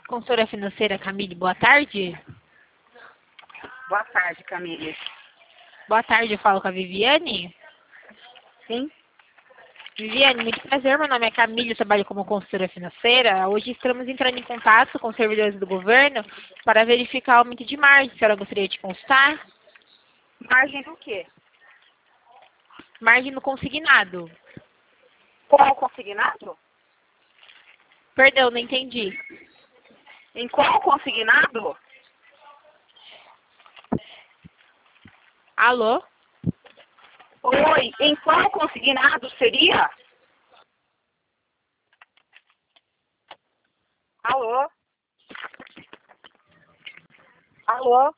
Consultora financeira Camille, boa tarde. Boa tarde, Camille. Boa tarde, eu falo com a Viviane. Sim? Viviane, muito prazer, meu nome é Camille, eu trabalho como consultora financeira. Hoje estamos entrando em contato com os servidores do governo para verificar o aumento de margem. A senhora gostaria de consultar? Margem do quê? Margem no consignado. Qual consignado? Perdão, não entendi. Em qual consignado? Alô? Oi, em qual consignado seria? Alô? Alô?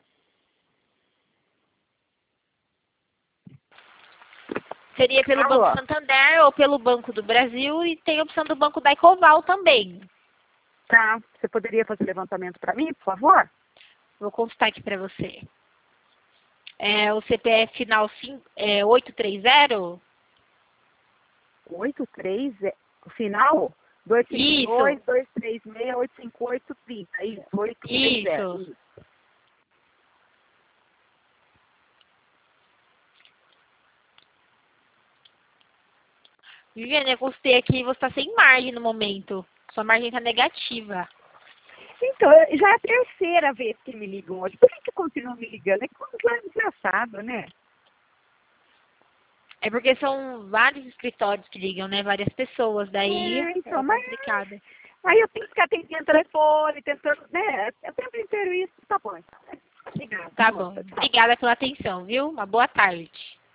Seria pelo Alô? Banco Santander ou pelo Banco do Brasil e tem a opção do Banco da Ecoval também. Tá, você poderia fazer o levantamento para mim, por favor? Vou consultar aqui para você. O CPF final 830? 83, o final? Isso, 252-236-858-30, isso, 830. isso. Viviane, eu consultei aqui e você está sem margem no momento. Sua margem está negativa. Então, já é a terceira vez que me ligam hoje. Por que continua me ligando? É coisa engraçada, né? É porque são vários escritórios que ligam, né? Várias pessoas. Daí Então, é mas complicado. aí eu tenho que ficar atendendo telefone, tentando, né? É o tempo inteiro isso. Tá bom, então. Obrigada. Tá bom. Obrigada pela atenção, viu? Uma boa tarde.